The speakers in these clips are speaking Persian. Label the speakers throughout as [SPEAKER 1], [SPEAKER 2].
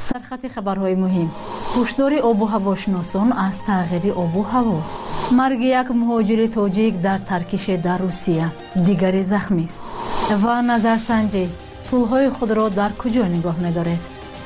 [SPEAKER 1] سرخط خبرهای مهم. هشدار آب و هواشناسان از تغییر آب و هوا. مرگ یک مهاجر تاجیک در ترکش در روسیه، دیگری زخمی است. و نظرسنجی، پولهای خود را در کجا نگاه می‌دارید؟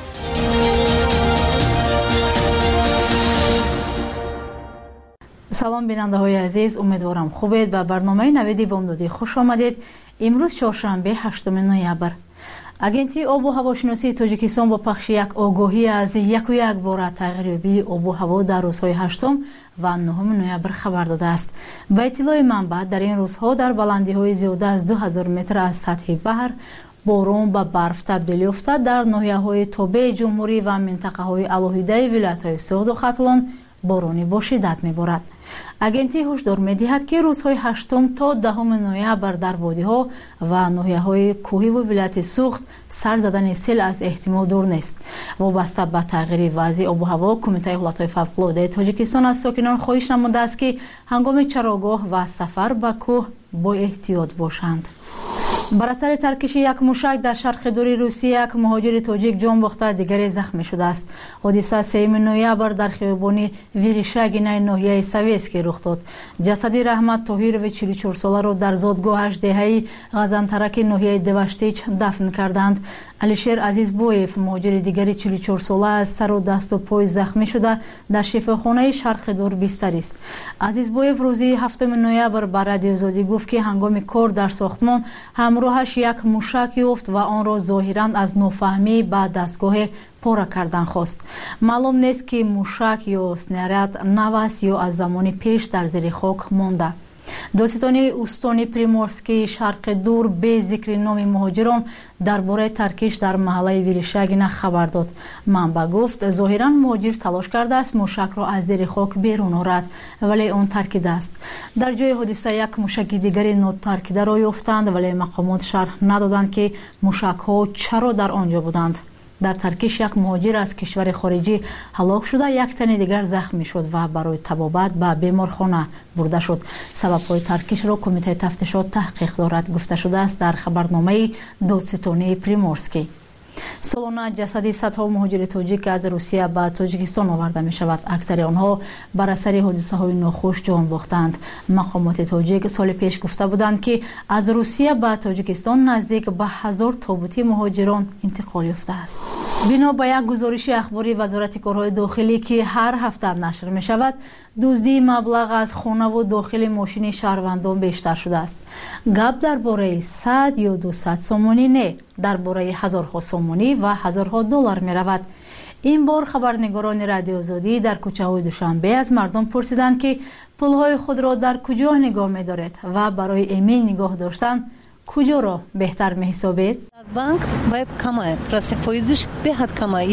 [SPEAKER 1] سلام بیننده های عزیز، امیدوارم خوبید. به برنامه نویدی بامدادی خوش آمدید. امروز چهارشنبه 8 نوامبر. агентии обу ҳавошиносии тоҷикистон бо пахши як огоҳӣ аз яку як бора тағйирёбии обу ҳаво дар рӯзҳои 8 ва 9 ноябр хабар додааст. ба иттилои манбаъ, дар ин рӯзҳо дар баландиҳои зиёда аз 2000 метр аз сатҳи баҳр борон ба барф табдил ёфта дар ноҳияҳои тобеи ҷумҳурӣ ва минтақаҳои алоҳидаи вилоятҳои суғду хатлон борони бо шиддат меборад. агентӣ ҳушдор медиҳад ки рӯзҳои 8 то 10 ноябр дар водиҳо ва ноҳияҳои кӯҳиву вилояти суғд сар задани сел аз эҳтимол дур нест. вобаста ба тағйири вазъи обу ҳаво, кумитаи ҳолатҳои фавқулоддаи тоҷикистон аз сокинон хоҳиш намудааст ки ҳангоми чарогоҳ ва сафар ба кӯҳ бо эҳтиёт бошанд. бар асари таркиши як мушак дар шарқи дури Русия як муҳоҷири тоҷик ҷон бохта, дигаре захмӣ шудааст. ҳодиса 3 ноябр дар хиёбони Виришагинаи ноҳияи Советский рух дод. ҷасади Раҳмат Тоҳирови 44 соларо дар зодгоҳаш деҳаи Ғазантараки ноҳияи Деваштич дафн карданд. алишер Азизбоев, муҳоҷири дигари 44 сола, аз сару дасту пой захмӣ шуда дар шифохонаи шарқи дур бистарист. Азизбоев рӯзи 7 ноябр ба радиозодӣ гуфт ки ҳангоми кор дар сохтмон ҳамроҳаш як мушак ёфт ва онро зоҳиран аз нофаҳмӣ ба дастгоҳе пора кардан хост. маълум нест ки мушак ё снаряд нав аст ё аз замони пеш дар зери хок монда. доситони устони Приморскии шарқи дур бе зикри номи муҳоҷирон дар бораи таркиш дар маҳаллаи Виришагина хабар дод. манбаъ гуфт зоҳиран муҳоҷир талош кардааст мушакро аз зери хок берун орад, вале он таркидааст. дар ҷои ҳодиса як мушаки дигари нотаркидаро ёфтанд, вале мақомот шарҳ надоданд ки мушакҳо чаро дар он ҷо буданд. дар таркиш як муҳоҷир аз кишвари хориҷӣ ҳалок шуда, як тани дигар захмӣ шуд ва барои табобат ба беморхона бурда шуд. сабабҳои таркишро кумитаи тафтишот таҳқиқ дорад, гуфта шудааст дар хабарномаи додситонии Приморский. солона ҷасади садҳо муҳоҷири тоҷик аз Русия ба Тоҷикистон оварда мешавад. аксари онҳо бар асари ҳодисаҳои нохуш ҷон бохтанд. мақомоти тоҷик соли пеш гуфта буданд ки аз Русия ба Тоҷикистон наздик ба 1000 тобути муҳоҷирон интиқол ёфтааст. бино ба як гузориши ахбори Вазорати корҳои дохилӣ ки ҳар ҳафта нашр мешавад, дуздии маблағ аз хонаву дохили мошини шаҳрвандон бештар шудааст. гап дар бораи 100 ё 200 сомонӣ не, дар бораи ҳазорҳо сомонӣ ва ҳазорҳо доллар меравад. ин бор хабарнигорони радиозодӣ дар кӯчаҳои Душанбе аз мардум пурсиданд ки пулҳои худро дар куҷо нигоҳ медоред ва барои эмин нигоҳ доштан куҷоро беҳтар меҳисобед?
[SPEAKER 2] дар банк бояд камай, просто фоизиш беҳад камай,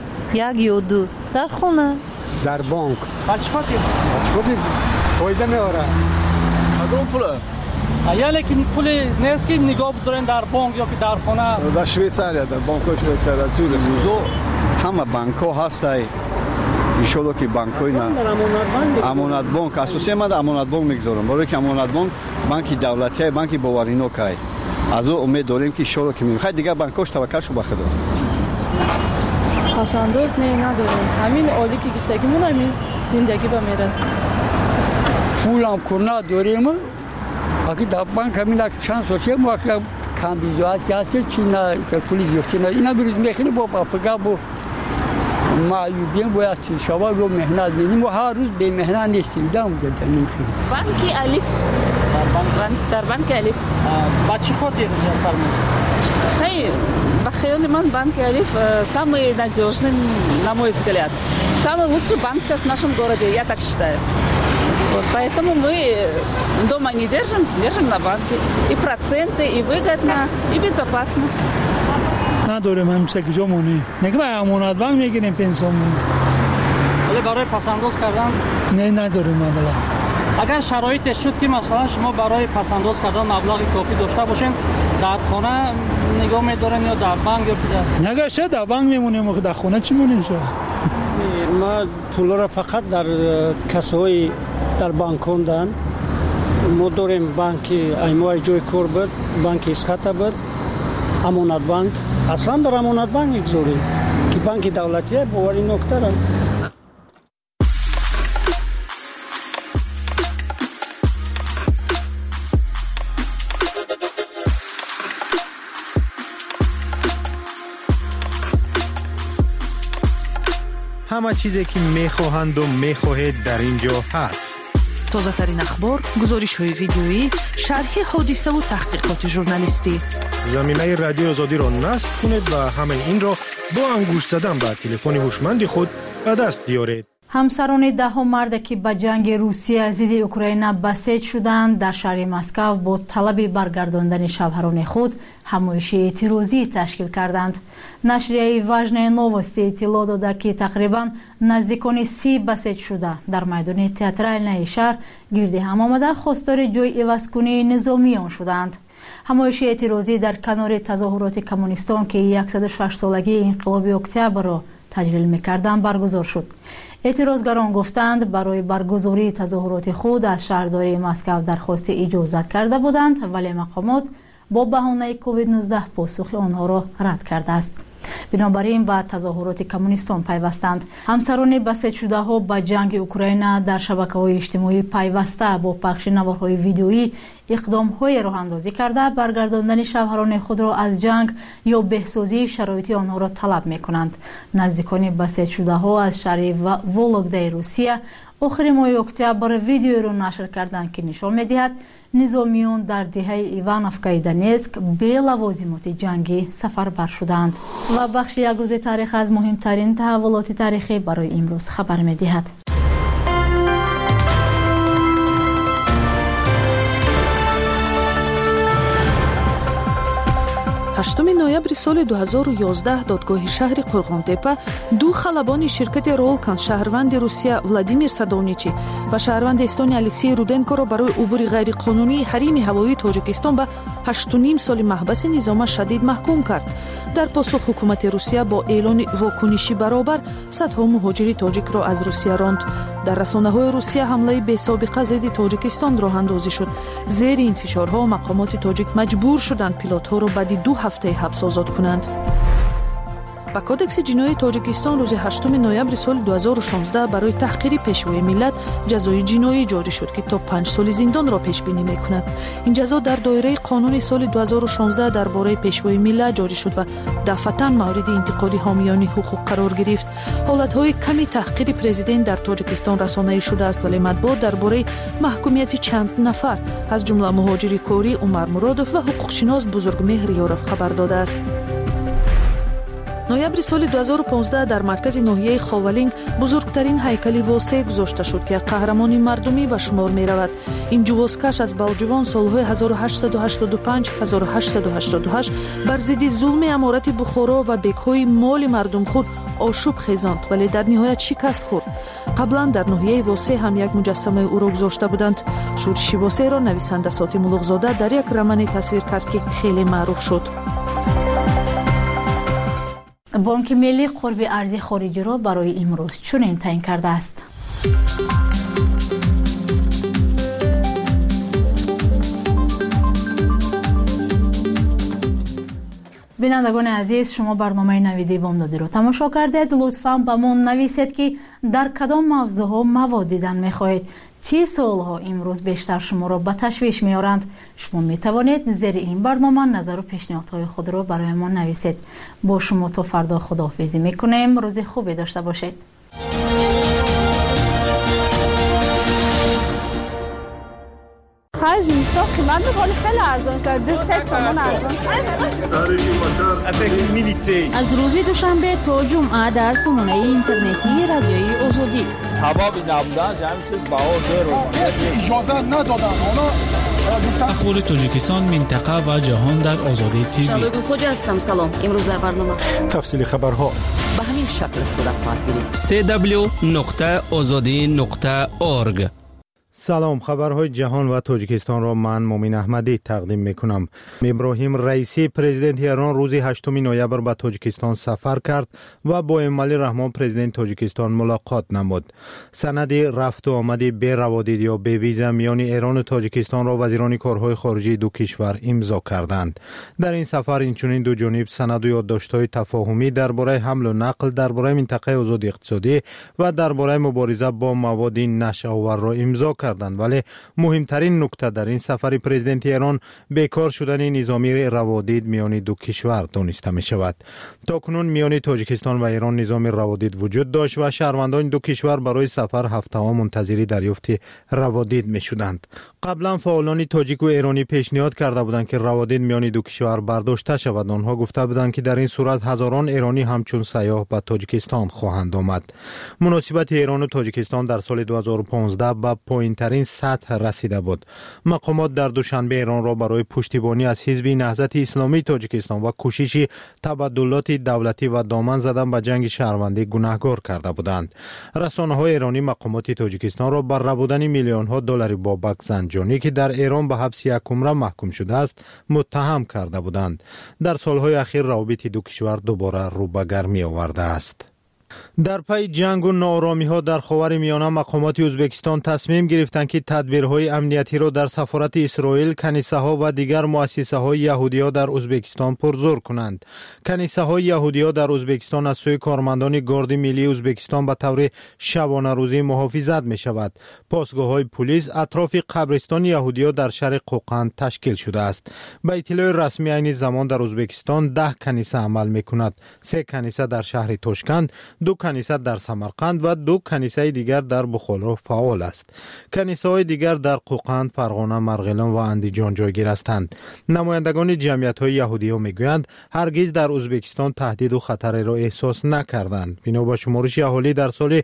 [SPEAKER 2] як ё ду. дар хона
[SPEAKER 3] дар банк бачфоти фоида меорад.
[SPEAKER 4] кадом пула?
[SPEAKER 5] лекин пули нест ки нигоҳ дорен дар банк ё ки дар хона.
[SPEAKER 4] дар Швейтсария, дар банкҳои Швейтсария чӯ рӯзо ҳама банкҳо ҳастай. иншоалло ки банкҳои амонатбонк асосия ман амонатбонк мегузорам, барое ки амонатбонк банки давлатия, банки боваринокай. аз о умед дорем ки иншоалло ки мехай дигар банкҳош таваккал шу ба худо.
[SPEAKER 6] пасандоз не надорем, ҳамин оли ки гифтагимон ҳамин зиндагӣ ба мерад.
[SPEAKER 7] пулам курна дорем, аки дар банк ҳамин чанд сотия вақт камбизоат касте чина пули зиёдтина ина бирӯз мехини бо папага бо маъюбием бояд чиз шава ё меҳнат меним ва ҳар рӯз бемеҳнат нестем дам ҷаданим хи
[SPEAKER 6] банки алиф дар банки алиф
[SPEAKER 5] ба чӣ хотир сар
[SPEAKER 6] хейр ба хаёли ман банки алиф самый надёжный, на мой взгляд, самый лучший банк сейчас в нашем городе, я так считаю. Вот поэтому мы дома не держим на банке. И проценты, и выгодно, и безопасно.
[SPEAKER 8] نداریم همیشه کجا مونی نگه امانت بانک میگیریم پنسیون
[SPEAKER 5] ولی برای پسنداز کردن
[SPEAKER 8] نه نداریم مبلغ.
[SPEAKER 5] اگر شرایط شد که مثلا شما برای پسنداز کردن مبلغ کافی داشته باشین در خانه نگاه می‌دارین یا در بانک یا کجا؟
[SPEAKER 8] نگه شد در بانک میمونیم در خانه چی مونیم شو؟
[SPEAKER 3] ما پولا را فقط در کسای در بانک خوندن. ما داریم بانکی ایمای جای کار بود، بانکی اسخطه بود، امانت بانک. اصلا در امانت بانک میگذاریم. که بانک دولتی باوری نکته را
[SPEAKER 9] همه چیزی که میخواهند و میخواهید در اینجا هست.
[SPEAKER 10] تازه ترین اخبار، گزارش های ویدیویی، شرح حادثه و تحقیقات ژورنالیستی.
[SPEAKER 9] زمینه رادیو آزادی را نصب کنید و همه این را با انگشت زدن به تلفن هوشمند خود به دست بیارید.
[SPEAKER 1] همسران 10 مرد که به جنگ روسیه ضد اوکراین بسیج شدند در شهر مسکو با طلب برگرداندن شوهران خود همایش اعتراضی تشکیل کردند. نشریه واژنه نووستی اطلاع داده که تقریبا نزدیکان 30 بسیج شده در میدان تئاترالنای شهر گرد هم آمده خواستار جای عوض‌کنی نظامیان شدند. همایش اعتراضی در کنار تظاهرات کمونیستان که 106 سالگی انقلاب اکتبر را تجلیل می‌کردند برگزار شد. اعتراضگران گفتند برای برگزاری تظاهرات خود از شهرداری مسکو درخواست اجازت کرده بودند ولی مقامات با بهانه کووید 19 پاسخ آنها را رد کرده است. بنابراین به تظاهرات کمونیستان پیوستند. همسران بسیج شده ها به جنگ اوکراین در شبکه‌های اجتماعی پیوسته با پخش نوارهای ویدیویی اقدام‌های راه اندازی کرده برگرداندن شوهران خود را از جنگ یا بهسازی شرایط آنها را طلب می‌کنند. نزدیکان بسیج شده ها از شهر ولودای روسیه آخر ماه اکتبر ویدیو را نشر کردند که نشان می‌دهد نظامیان در دهه ایوانوفکای دونیتسک به لوازمات جنگی سفربر شدند. و بخش یک روز تاریخ از مهمترین تحولات تاریخی برای امروز خبر می‌دهد.
[SPEAKER 10] 8 نوامبر سال 2011 دادگاه شهر قرغونتепа دو خلبان شرکت رولکان شهروند روسیه ولادیمیر سادونیچی و شهروند استونی الکسی رودنکو را برای عبور غیرقانونی حریم هوایی تاجیکستان به 8.5 سال محبس نظام شدید محکوم کرد. در پاسخ حکومت روسیه با اعلان واکنشی برابر صدها مهاجر تاجیک را از روسیه راند. در رسانه‌های روسیه حمله بی‌سابقه ضد تاجیکستان راه اندازی شد. زیر این فشارها مقامات تاجیک مجبور شدند پیلوت‌ها را بعد 2 هفته حبس آزاد کنند. با کودکس جنایی تاجیکستان روز 8 نوامبر سال 2016 برای تحقیر پیشوای ملت جزای جنایی جاری شد که تا 5 سال زندان را پیش بینی می‌کند. این جزا در دایره قانون سال 2016 درباره پیشوای ملت جاری شد و دفعتاً مورد انتقاد حامیان حقوق قرار گرفت. حالت‌های کمی تحقیر پرزیدنت در تاجیکستان رسانه‌ای شده است ولی مطبوعات درباره محکومیت چند نفر از جمله مهاجر کوری عمر مرادوف و حقوقشناس بزرگمهر یاروف خبر داده است. نوامبر سال 2015 در مرکز ناحیه خاولینگ بزرگترین هیکل واسع گذاشته شد که قهرمانی مردمی به شمار می رود. این جوازکش از بالجوان سالهای 1885 1888 بر ضد ظلم امارت بخارا و بیک‌های مال مردم خود آشوب خیزاند ولی در نهایت شکست خورد. قبلا در ناحیه واسع هم یک مجسمه او را گذاشته بودند. شورش واسع را نویسنده ساتی ملوغزاده در یک رمان تصویر کرد که خیلی معروف شد.
[SPEAKER 1] بانک ملی قرب ارز خارجی را برای امروز چنین تعیین کرده است. بینندگان عزیز، شما برنامه نویدی بامدادی را تماشا کردید. لطفاً به ما نویسید که در کدام موضوعها مواد دیدن می‌خواهید. چه سوال‌ها امروز بیشتر شما را به تشویش می‌آورند؟ شما می‌توانید زیر این برنامه نظر و پیشنهادهای خود را برای ما نویسید. با شما تا فردا خداحافظی می‌کنیم. روز خوبی داشته باشید.
[SPEAKER 6] خرج اینستا قیمت می‌کنه خیلی ارزان شده. 3 تومان ارزان شده.
[SPEAKER 11] از روز دوشنبه تا جمعه در سامانه اینترنتی رادیوی آزادی.
[SPEAKER 12] سبب نبودن همین چیز بهار
[SPEAKER 13] اجازه ندادن.
[SPEAKER 14] اخبار تاجیکستان، منطقه و جهان در آزادی تیوی.
[SPEAKER 15] شبگون خوجا هستم. سلام. امروز در برنامه
[SPEAKER 14] تفصیل خبرها
[SPEAKER 15] به همین شکل صورت خواهد گرفت.
[SPEAKER 16] www.azadi.org سلام، خبرهای جهان و تاجیکستان را من مومن احمدی تقدیم میکنم. ابراهیم رئیسی پرزیدنت ایران روز 8 نوامبر به تاجیکستان سفر کرد و با امالی رحمان پرزیدنت تاجیکستان ملاقات نمود. سند رفت و آمد بی روادید یا بی ویزا میان ایران و تاجیکستان را وزیران کارهای خارجه دو کشور امضا کردند. در این سفر اینچنین دو جانب سند و یادداشت‌های تفاهمی درباره حمل و نقل، درباره منطقه آزاد اقتصادی و درباره مبارزه با مواد نشه‌آور را امضا کردند. ولی مهمترین نکته در این سفر پرزیدنت ایران بیکار شدن نظامی روادید میان دو کشور دانسته می شود. تاکنون میان تاجیکستان و ایران نظام روادید وجود داشت و شهروندان دو کشور برای سفر هفته‌ها منتظر دریافت روادید می شدند. قبلا فعالان تاجیک و ایرانی پیشنهاد کرده بودند که روادید میان دو کشور برداشته شود. آنها گفته بودند که در این صورت هزاران ایرانی همچون سیاح به تاجیکستان خواهند آمد. مناسبت ایران و تاجیکستان در سال 2015 به پایین‌ترین سطح رسیده بود. مقامات در دوشنبه ایران را برای پشتیبانی از حزب نهضت اسلامی تاجیکستان و کوشش تبادلات دولتی و دامن زدن به جنگ شهروندی گناهکار کرده بودند. رسانه‌های ایرانی مقامات تاجیکستان را بر ربودن میلیون‌ها دلار بابک زنجانی که در ایران به حبس یک عمر محکوم شده است متهم کرده بودند. در سالهای اخیر روابط دو کشور دوباره رو به گرمی آورده است. در پی جنگ و ناآرامی ها در خاورمیانه مقامات ازبکستان تصمیم گرفتند که تدبیرهای امنیتی را در سفارت اسرائیل، کنیسه ها و دیگر مؤسسه های یهودی ها در ازبکستان پرزور کنند. کنیسه های یهودی ها در ازبکستان از سوی کارمندان گارد ملی ازبکستان به طور شبانه روزی محافظت می شود. پاسگاه های پلیس اطراف قبرستان یهودی ها در شرق قوقند تشکیل شده است. به اطلاع رسمی عین زمان در ازبکستان 10 کنیسه عمل می کند. 3 کنیسه در شهر تاشکند، 2 کنیسه در سمرقند و 2 کنیسه دیگر در بخارا فعال است. کنیسه های دیگر در قوقند، فرغانه، مرغلان و اندیجان جایگیر هستند. نمایندگان جمعیت های یهودی ها میگویند هرگز در ازبکستان تهدید و خطر را احساس نکردند. بنا به شمارش اهالی در سال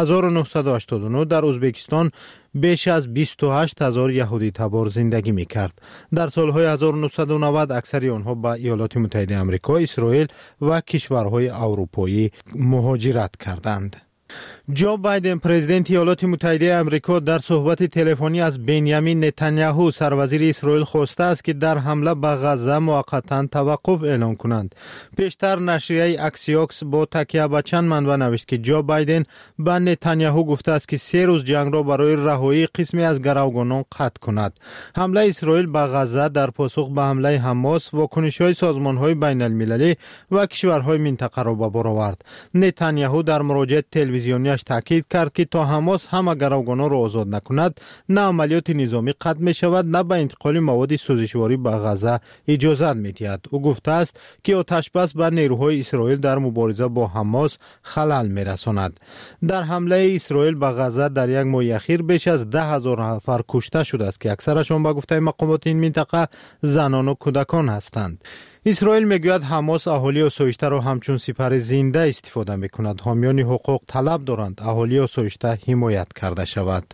[SPEAKER 16] 1989 در ازبکستان بیش از 28,000 یهودی تبار زندگی می کرد. در سالهای 1990 اکثر آنها به ایالات متحده آمریکا، اسرائیل و کشورهای اروپایی مهاجرت کردند. جو بایدن پرزیدنت ایالات متحده آمریکا در صحبت تلفنی از بنیامین نتانیاهو سروزیر اسرائیل خواسته است که در حمله به غزه موقتا توقف اعلام کنند. پیشتر نشریه اکسیوکس با تکیه به چند منبع نوشت که جو بایدن به نتانیاهو گفته است که 3 روز جنگ را برای رهایی قسمی از گروگانان قطع کند. حمله اسرائیل به غزه در پاسخ به حمله حماس واکنش‌های سازمان‌های بین‌المللی و کشورهای منطقه را به بار آورد. نتانیاهو در مراجعه تلویزیونیش تاکید کرد که تا حماس همه گروگانان را آزاد نکند نه عملیات نظامی قطع می شود نه به انتقال مواد سوزشواری به غزه اجازه می دهد. او گفته است که آتش بس به نیروهای اسرائیل در مبارزه با حماس خلل می رساند. در حمله اسرائیل به غزه در یک ماه اخیر بیش از 10,000 نفر کشته شده است که اکثرشان به گفته مقامات این منطقه زنان و کودکان هستند. اسرائیل میگوید حماس اهالی آسایشته را همچون سپر زنده استفاده میکند. حامیان حقوق طلب دارند اهالی آسایشته حمایت کرده شود.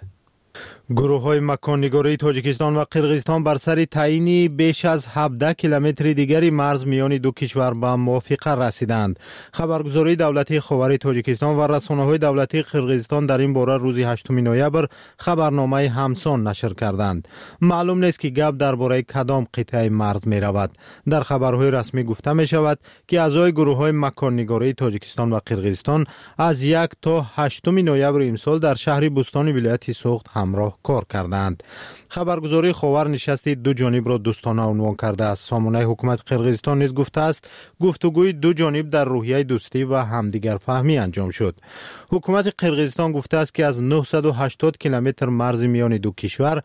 [SPEAKER 16] گروه های مکان‌نگاری تاجیکستان و قرقیزستان بر سر تعیین بیش از 17 کیلومتر دیگری مرز میان دو کشور به موافقه رسیدند. خبرگزاری دولتی خاور تاجیکستان و رسانه‌های دولتی قرقیزستان در این باره روز 8 نوامبر خبرنامه همسان نشر کردند. معلوم نیست که گپ درباره کدام قطعه مرز می رود. در خبرهای رسمی گفته می شود که اعضای گروه های مکان‌نگاری تاجیکستان و قرقیزستان از 1 تا 8 نوامبر امسال در شهر بوستان ولایت سوخت همراه کار کردند. خبرگزاری خاور نشست دو جانب را دوستانه عنوان کرده است. سامانه حکومت قرقیزستان نیز گفته است گفتگوی دو جانب در روحیه دوستی و همدیگر فهمی انجام شد. حکومت قرقیزستان گفته است که از 980 کیلومتر مرز میان دو کشور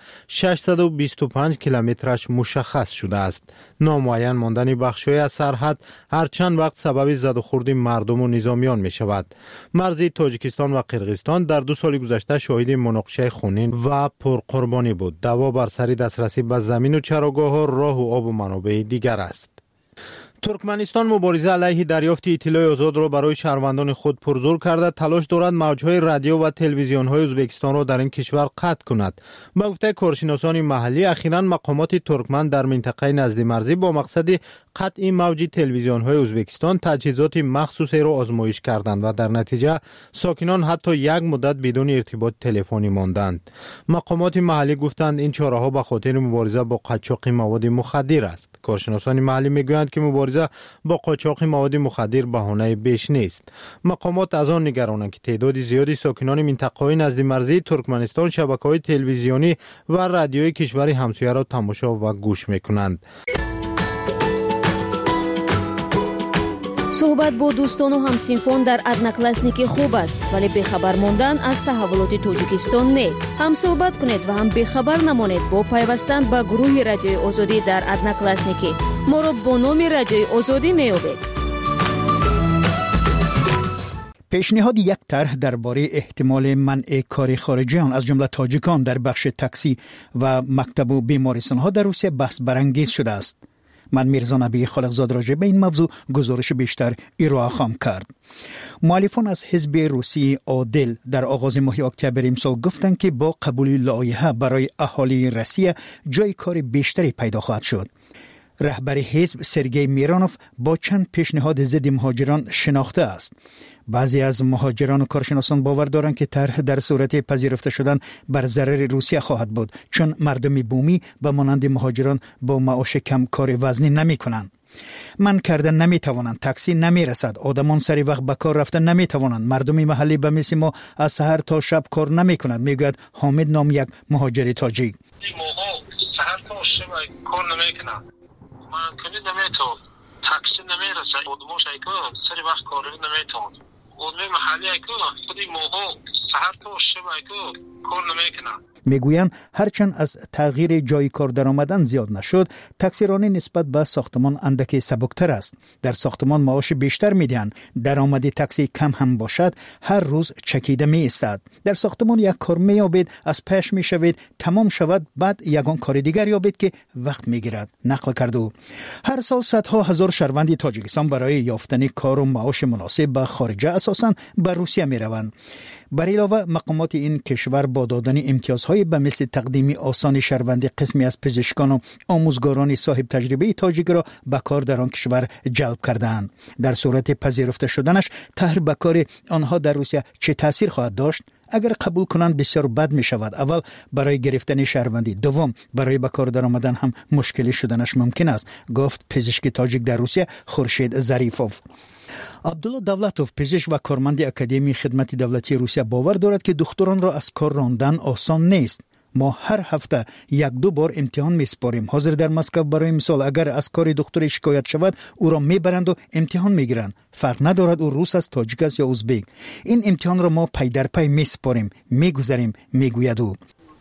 [SPEAKER 16] 625 کیلومترش مشخص شده است. نامعین ماندن بخش‌های از سرحد هر چند وقت سبب زد و خورد مردم و نظامیان می شود. مرز تاجیکستان و قرقیزستان در 2 سال گذشته شاهد مناقشه خونین و پرقربانی بود. دعوا بر سر دسترسی به زمین و چراگاه‌ها، راه و آب و منابع دیگر است. ترکمنستان مبارزه علیه دریافت اطلاع آزاد را برای شهروندان خود پرزور کرده تلاش دارد موجهای رادیو و تلویزیون‌های ازبکستان را در این کشور قطع کند. به گفته کارشناسان محلی اخیراً مقامات ترکمن در منطقه نزد مرزی با مقصد قطع موج تلویزیون‌های ازبکستان تجهیزات مخصوصی را آزمایش کردند و در نتیجه ساکنان حتی یک مدت بدون ارتباط تلفنی ماندند. مقامات محلی گفتند این چاره‌ها به خاطر مبارزه با قاچاق مواد مخدر است. کارشناسان محلی میگویند که مبارزه با قاچاق مواد مخدر بهانه بیش نیست. مقامات از آن نگرانند که تعداد زیادی ساکنان منطقه‌های نزد مرزی ترکمنستان شبکه‌های تلویزیونی و رادیویی کشور همسایه را تماشا و گوش می‌کنند.
[SPEAKER 15] صحبت با دوستان و همسینفون در ادناکلاسنیکی خوب است، ولی بخبر ماندن از تحولات تاجیکستان نه. هم صحبت کنید و هم بخبر نمانید با پیوستن به گروه رادیوی آزادی در ادناکلاسنیکی. ما را با نام رادیوی آزادی می‌یابید.
[SPEAKER 17] پیشنهاد یک طرح درباره احتمال منع کار خارجیان از جمله تاجیکان در بخش تاکسی و مکتب و بیمارستان‌ها در روسیه بحث برانگیز شده است. من میرزا نبی خالقزاد راجع به این موضوع گزارش بیشتر ارائه خواهم کرد. مؤلفان از حزب روسی عادل در آغاز ماه اکتبر امسال گفتند که با قبول لایحه برای اهالی روسیه جای کار بیشتری پیدا خواهد شد. رهبر حزب سرگئی میرانوف با چند پیشنهاد ضد مهاجران شناخته است. بعضی از مهاجران و کارشناسان باور دارند که طرح در صورت پذیرفته شدن بر ضرر روسیه خواهد بود، چون مردم بومی به مانند مهاجران با معاش کم کار وزنی نمی کنند. من کردن نمی توانند، تاکسی نمی رسد، آدمان سری وقت به کار رفتن نمی توانند، مردم محلی به مثل ما از سحر تا شب کار نمی کنند، میگوید حامد نام یک مهاجر تاجیک.
[SPEAKER 18] سحر تا شب کار نمی کنند، من کنی نمی تو تاکسی نمی رسد، آدماش ایکو سری وقت کار نمی توانند، آدم محلی ایکو خودی موها سحر تا شب ایکو کار نمی کنند.
[SPEAKER 17] میگویند هرچند از تغییر جای کار درآمدن زیاد نشد، تاکسیرانی نسبت به ساختمان اندکی سبکتر است. در ساختمان معاش بیشتر میدهند، درآمد تاکسی کم هم باشد هر روز چکیده می ایستد. در ساختمان یک کار مییابید، از پیش میشوید، تمام شود، بعد یگان کار دیگر یابید که وقت میگیرد. نقل کرد او. هر سال صدها هزار شهروند تاجیکستان برای یافتن کار و معاش مناسب به خارج اساساً به روسیه میروند. بر علاوه مقامات این کشور با دادن امتیازهای به مثل تقدیم آسان شهروندی قسمی از پزشکان و آموزگاران صاحب تجربه تاجیک را به کار در آن کشور جلب کردند. در صورت پذیرفته شدنش طرح به کار آنها در روسیه چه تاثیر خواهد داشت؟ اگر قبول کنند بسیار بد می شود. اول برای گرفتن شهروندی، دوم برای به کار درآمدن هم مشکلی شدنش ممکن است، گفت پزشک تاجیک در روسیه خورشید ظریفوف. عبدالله دولتوف پزشک و کارمند اکادمی خدمت دولتی روسیه باور دارد که دختران را از کار راندن آسان نیست. ما هر هفته یک دو بار امتحان میسپاریم. حاضر در مسکو برای مثال اگر از کار دختری شکایت شود او را میبرند و امتحان میگیرند. فرق ندارد او روس است، تاجیک است یا ازبک. این امتحان را ما پی در پی میسپاریم، میگذاریم، میگوید او.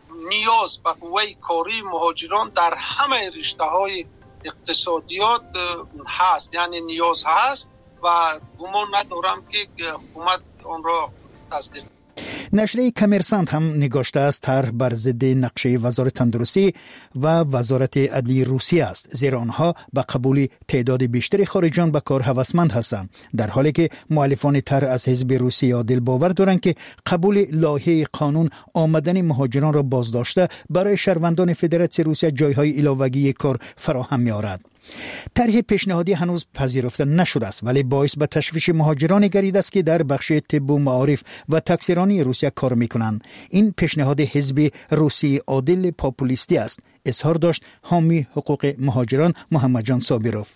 [SPEAKER 18] نیاز به قوه کاری مهاجران در همه رشته‌های اقتصادیات هست، یعنی نیاز هست و گمان ندارم که حکومت آن را تصدیق.
[SPEAKER 17] نشریه کامرسانت هم نگاشته است طرح بر ضد نقشه وزارت تندرستی و وزارت عدلیه روسیه است، زیرا آنها به قبول تعداد بیشتری خارجیان به کار هوسمند هستند، در حالی که مؤلفان طرح از حزب روسیه عادل باور دارند که قبول لایحه قانون آمدن مهاجران را بازداشته برای شهروندان فدراسیون روسیه جایهای علاوه‌ای کار فراهم می‌آورد. طرح پیشنهادی هنوز پذیرفته نشده است، ولی باعث به تشویش مهاجرانی گردیده است که در بخش طب و معارف و تاکسیرانی روسیه کار میکنند. این پیشنهاد حزب روسی عادل پاپولیستی است، اظهار داشت حامی حقوق مهاجران محمد جان صابروف.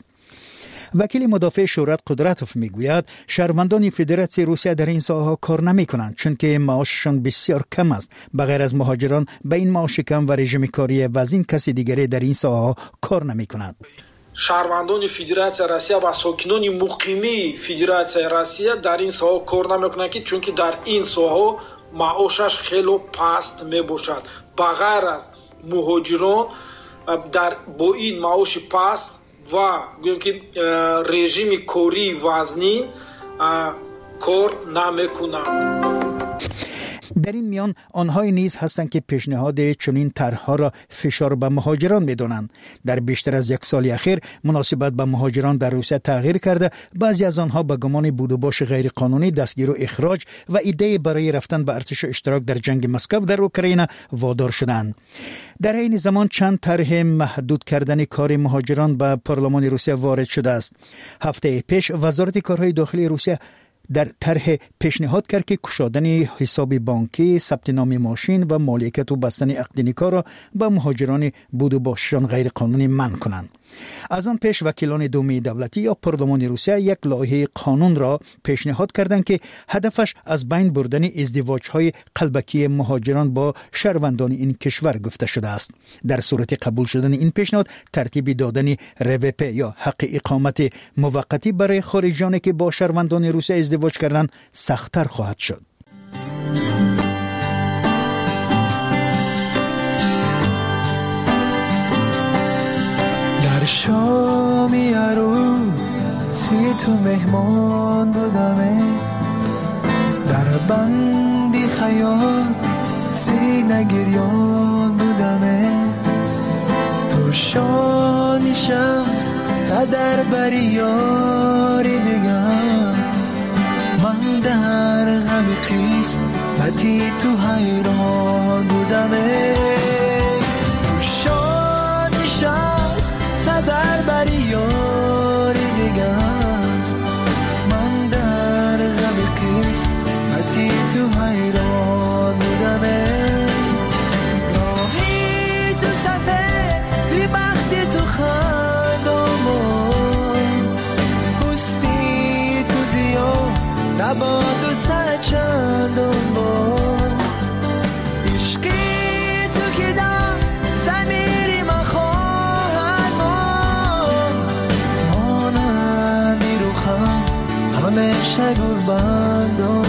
[SPEAKER 17] وکیل مدافع شهرت قدرتوف میگوید شهروندان فدراسیون روسیه در این ساحه کار نمی کنند چون که معاششان بسیار کم است. بغیر از مهاجران به این معاش کم و رژیم کاری وزین کسی دیگری در این ساحه کار نمی کند.
[SPEAKER 19] شهروندان فدراسیون روسیه و ساکنان مقیمی فدراسیون روسیه در این ساحه کار نمیکنند که چون که در این ساحه معاشش خیلی پست می باشد. بغیر از مهاجران با این معاش پست و گویم که رژیم کاری وزنی کار نمیکنند.
[SPEAKER 17] در این میان آنهای نیز هستند که پیشنهاد چنین طرح‌ها را فشار به مهاجران می‌دانند. در بیشتر از یک سال اخیر مناسبت به مهاجران در روسیه تغییر کرده. بعضی از آنها به گمان بود و باش غیر قانونی دستگیر و اخراج و ایده برای رفتن به ارتش و اشتراک در جنگ مسکو در اوکراین وادار شدند. در این زمان چند طرح محدود کردن کار مهاجران به پارلمان روسیه وارد شده است. هفته پیش وزارت کارهای داخلی روسیه در طرح پیشنهاد کرد که گشادن حساب بانکی، ثبت نام ماشین و مالکیت و بستن عقد نکاح را به مهاجران بود و باششان غیر قانونی منع کنند. از آن پیش وکیلان دومی دولتی یا پارلمان روسیه یک لایحه قانون را پیشنهاد کردند که هدفش از بین بردن ازدواج‌های قلبکی مهاجران با شهروندان این کشور گفته شده است. در صورت قبول شدن این پیشنهاد ترتیب دادن RVP یا حق اقامت موقتی برای خارجیانی که با شهروندان روسیه ازدواج کردند سخت‌تر خواهد شد.
[SPEAKER 20] شامی عروسی تو مهمان بودمه، در بندی خیال سینه گریان بودمه، تو شانی شخص قدر بری یاری دیگر، من در غم قسمتی تو حیران بودمه، تو شانی شخص در بری یاری دیگر، من در غم قسمتی تو حیران بودمه، راهی تو صفه بی بختی تو خندامون، پستی تو زیاد نباد و سچندان بار، عشقی تو که در زمیری من همیشه قربان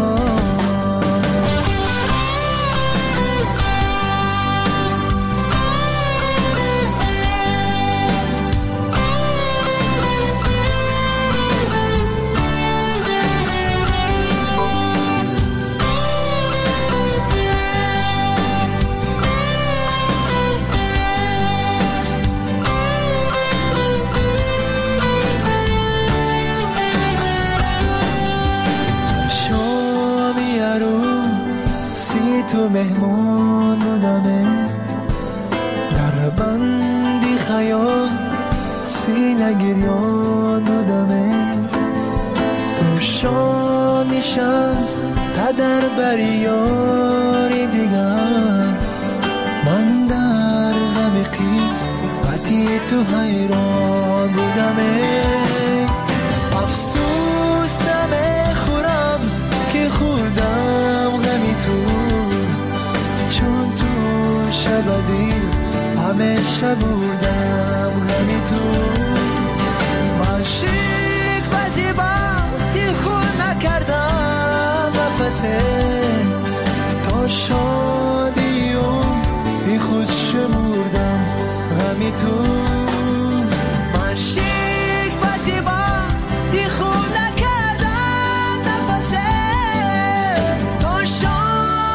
[SPEAKER 20] تو مهمان بودمه، در بندی خیال سینه گریان بودمه، تو شانی شست قدر بری یاری دیگر، من در غم قسمتی تو حیران بودمه، افسوس نمیخورم که خودم غمی تو، چون تو شب دیر همیشه بودم غمی تو، من شیک و زیباتی خود نکردم نفسه، تا شادیم بی خود شمردم غمی تو، من شیک و زیباتی خود نکردم نفسه، تا شادیم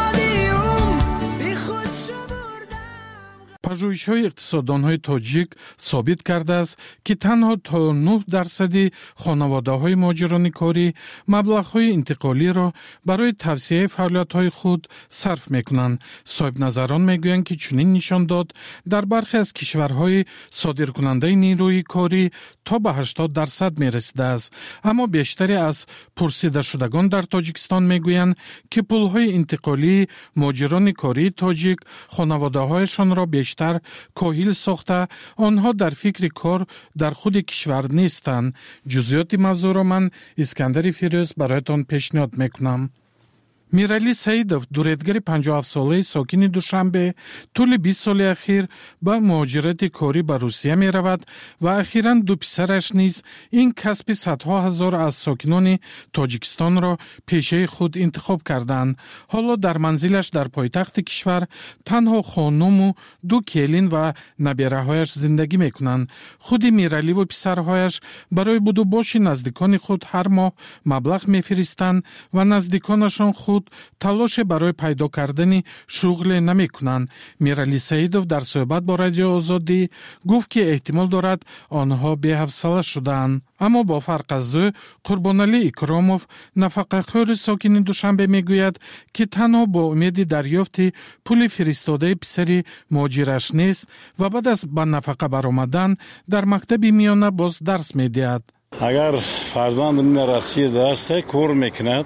[SPEAKER 21] پژوهش‌های اقتصاددان‌های تاجیک ثابت کرده است که تنها تا 9% خانواده‌های مهاجران کاری مبلغ‌های انتقالی را برای توسعه فعالیت‌های خود صرف می‌کنند. صاحب نظران می‌گویند که چنین نشان داد در برخی از کشورهای صادرکننده نیروی کاری تا به 80% می‌رسیده است. اما بیشتری از پرسیده شدگان در تاجیکستان می‌گویند که پول‌های انتقالی مهاجران کاری تاجیک خانواده‌هایشان را بیشتر کاهل ساخته آنها در فکر کار در خود کشور نیستند. جزئیات موضوع را من اسکندر فیروز برایتان پیشنهاد میکنم. میرالی سعیدов دوردگر 57 ساله ساکن دوشنبه طول 20 سال اخیر به مهاجرت کاری به روسیه می رود و اخیراً دو پسرش نیز این کسب صدها هزار از ساکنان تاجیکستان را پیشه خود انتخاب کردند. حالا در منزلش در پایتخت کشور تنها خانم و دو کلین و نبیره‌هایش زندگی می کنند. خود میرالی و پسرهایش برای بود و باش نزدیکان خود هر ماه مبلغ می فرستند و نزدیکانشان خود худ талоше барои пайдо кардани шуғле намекунанд. Мирали Саидов дар суҳбат бо Радиои Озодӣ гуфт ки эҳтимол дорад онҳо беҳавсала шудаанд. аммо бо фарқ аз ӯ Қурбоналӣ Икромов, нафақахӯри сокини Душанбе, мегӯяд ки танҳо бо умеди дарёфти пули фиристодаи писари муҳоҷираш нест ва баъд аз ба нафақа баромадан дар мактаби миёна боз дарс медиҳад.
[SPEAKER 2] агар фарзандам дар Россия аст, кор мекунад,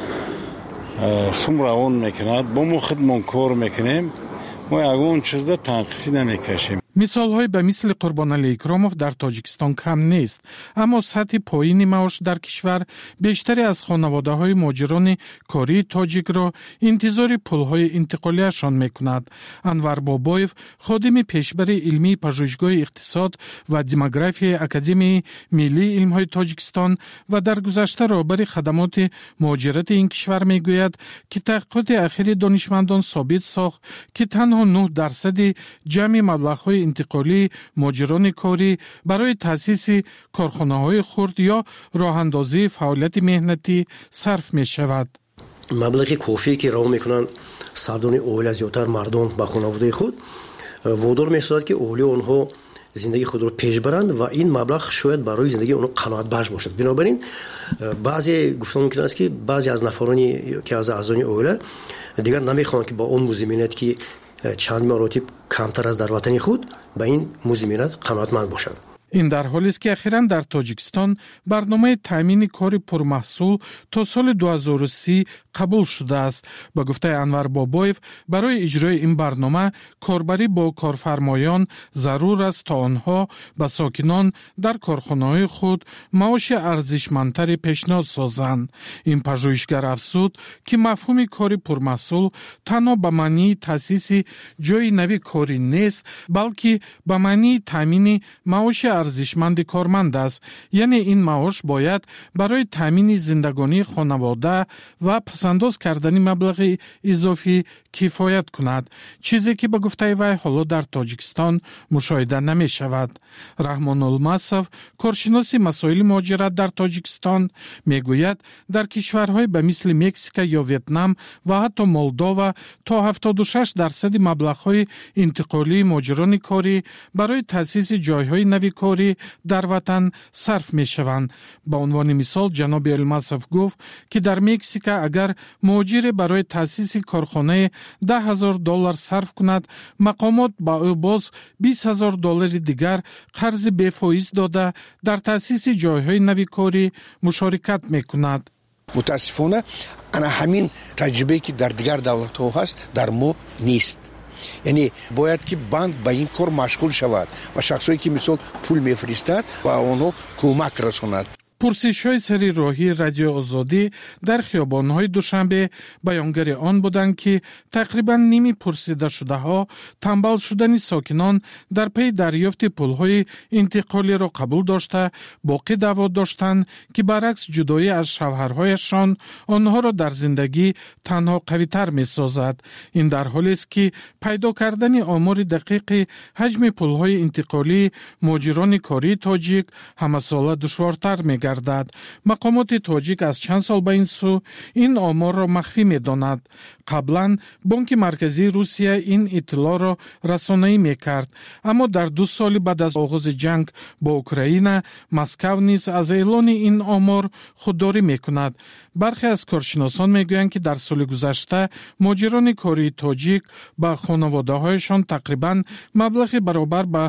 [SPEAKER 2] сум равон мекунад, бо мо худмон кор мекунем, мо ягон чизда танқисӣ намекашем.
[SPEAKER 21] мисолҳои ба мисли Қурбоналӣ Икромов дар Тоҷикистон кам нест, аммо сатҳи поини маош дар кишвар бештаре аз хонаводаҳои муҳоҷирони кории тоҷикро интизори пулҳои интиқолияшон мекунад. Анвар Бобоев, ходими пешбари илмии пажӯҳишгоҳи иқтисод ва демографияи Академияи миллии илмҳои Тоҷикистон ва дар гузашта роҳбари хадамоти муҳоҷирати ин кишвар мегӯяд, ки таҳқиқоти ахири донишмандон собит сохт, ки танҳо 9% ҷамъи маблағҳои интиқолии муҳоҷирони корӣ барои таъсиси корхонаҳои хурд ё роҳандозии фаъолияти меҳнатӣ сарф мешавад.
[SPEAKER 22] маблағи кофие ки раво мекунанд сардони оила зиёдтар мардон ба хонаводаи худ водор месозад ки оилаи онҳо зиндагии худро пеш баранд ва ин маблағ шояд барои зиндагии онҳо қаноатбахш бошад. Бинобар ин баъзе гуфтан мумкин аст ки баъзе аз нафарони ки аз аъзони оила дигар намехоҳанд ки ба он музиминат ки чанд маротиб камтар аз дар ватани худ ба ин музиминат қаноатманд бошанд.
[SPEAKER 21] ин дар ҳолест ки ахиран дар Тоҷикистон барномаи таъмини кори пурмаҳсул то соли 2030 қабул шудааст. Ба гуфтаи Анвар Бобоев, барои иҷрои ин барнома корбарӣ бо корфармоён зарур аст, то онҳо ба сокинон дар корхонаҳои худ маоши арзишмандтаре пешниҳод созанд. Ин пажӯҳишгар афзуд, ки мафҳуми кори пурмаҳсул танҳо ба маънии таъсиси ҷойи нави корӣ нест, балки ба маънии таъмини маоши арзишманди корманд аст. яъне ин маош бояд барои таъмини зиндагонии хонавода ва пасандоз кардани маблағи изофӣ кифоят кунад, чизе ки ба гуфтаи вай ҳоло дар Тоҷикистон мушоҳида намешавад. Раҳмонулмасов, коршиноси масоили муҳоҷират дар Тоҷикистон, мегӯяд дар кишварҳои ба мисли Мексика ё Ветнам ва ҳатто Молдова то 76% маблағҳои интиқолии муҳоҷирони корӣ барои таъсиси ҷойҳои нави корӣ дар ватан сарф мешаванд. Ба унвони мисол ҷаноби Элмасов гуфт, ки дар Мексика агар муҳоҷире барои таъсиси корхонае $10,000 сарф кунад, мақомот ба ӯ боз $20,000 дигар қарзи бефоиз дода дар таъсиси ҷойҳои нави корӣ мушорикат мекунад.
[SPEAKER 13] мутаассифона ана ҳамин таҷрибае ки дар дигар давлатҳо ҳаст дар мо нест. яъне бояд ки банк ба ин кор машғул шавад ва шахсое ки мисол пул мефиристад ва онҳо кӯмак расонад.
[SPEAKER 21] пурсишҳои сари роҳии Радиои Озодӣ дар хиёбонҳои Душанбе баёнгари он буданд, ки тақрибан ними пурсидашудаҳо тамбал шудани сокинон дар пайи дарёфти пулҳои интиқолиро қабул дошта, боқӣ даъво доштанд, ки баръакс ҷудоӣ аз шавҳарҳояшон онҳоро дар зиндагӣ танҳо қавитар месозад. ин дар ҳолест, ки пайдо кардани омори дақиқи ҳаҷми пулҳои интиқолии муҳоҷирони кории тоҷик ҳамасола душвортар мегардад. мақомоти тоҷик аз чанд сол ба ин су ин оморро махфӣ медонад. қаблан Бонки Марказии Русия ин иттилоъро расонаӣ мекард, аммо дар 2 соли баъд аз оғози ҷанг бо Украина Москав низ аз эълони ин омор худдорӣ мекунад. бархе аз коршиносон мегӯянд, ки дар соли гузашта муҳоҷирони кории тоҷик ба хонаводаҳояшон тақрибан маблағи баробар ба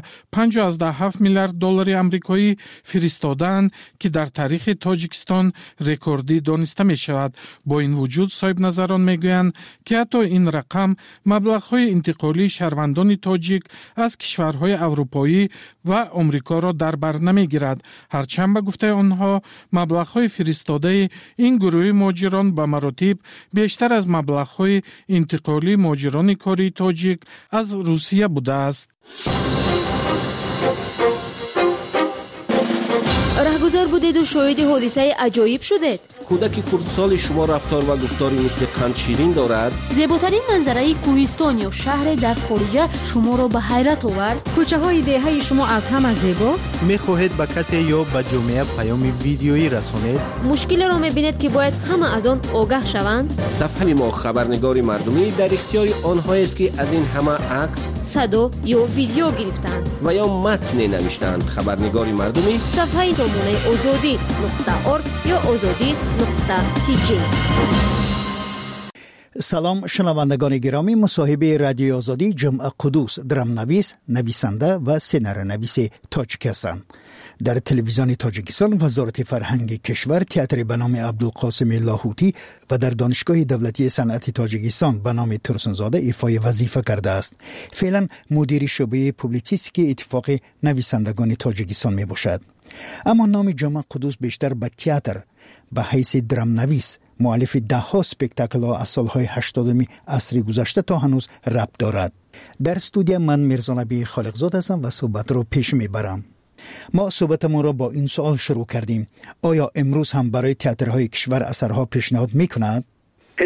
[SPEAKER 21] $5.7 миллиард амрикоӣ фиристодаанд, ки дар таърихи Тоҷикистон рекордӣ дониста мешавад. бо ин вуҷуд соҳибназарон мегӯянд, ки ҳатто ин рақам маблағҳои интиқолии шаҳрвандони тоҷик аз кишварҳои аврупоӣ ва омрикоро дар бар намегирад. ҳарчанд ба гуфтаи онҳо маблағҳои фиристодаи ин гурӯҳи муҳоҷирон ба маротиб бештар аз маблағҳои интиқолии муҳоҷирони кории тоҷик аз Русия будааст.
[SPEAKER 15] دیار بودید و شاهد حادثه عجایب شدید.
[SPEAKER 4] کودک خردسال شما رفتار و گفتاری مثل قند شیرین دارد.
[SPEAKER 11] زیباترین منظره کوهستان یا شهر در خارج شما را به حیرت آورد. کوچه های دهه شما از همه زیباست.
[SPEAKER 16] میخواهید به کسی یا به جامعه پیام ویدیویی رسانید؟
[SPEAKER 15] مشکل را میبینید که باید همه از آن آگاه شوند.
[SPEAKER 4] صفحه ما خبرنگار مردمی در اختیار آنها است که از این همه عکس،
[SPEAKER 15] صدا یا ویدیو گرفتند
[SPEAKER 4] و یا متن نوشتند. خبرنگار مردمی
[SPEAKER 15] صفحه سامانه azodi.org یا azodi.tg.
[SPEAKER 17] سلام شنوندگان گرامی، مصاحبه رادیو آزادی جمعه قدوس، درامنویس، نویسنده و سینارونویس تاجیک هستم. در تلویزیون تاجیکستان وزارت فرهنگ کشور تئاتر به نام عبدالقاسم لاهوتی و در دانشگاه دولتی صنعت تاجیکستان به نام ترسنزاده ایفای وظیفه کرده است. فعلا مدیر شعبه پوبلیسیستی اتفاق نویسندگان تاجیکستان می باشد. اما نام جمعه قدوس بیشتر به تئاتر به حیث درامنویس مؤلف ده‌ها اسپکتاکل ها از سالهای 80 عصر گذشته تا هنوز ربط دارد. در استودیو من میرزانبی خالقزاد هستم و صحبت رو پیش میبرم. ما صحبتمون را با این سوال شروع کردیم: آیا امروز هم برای تئاترهای کشور اثرها پیشنهاد میکند؟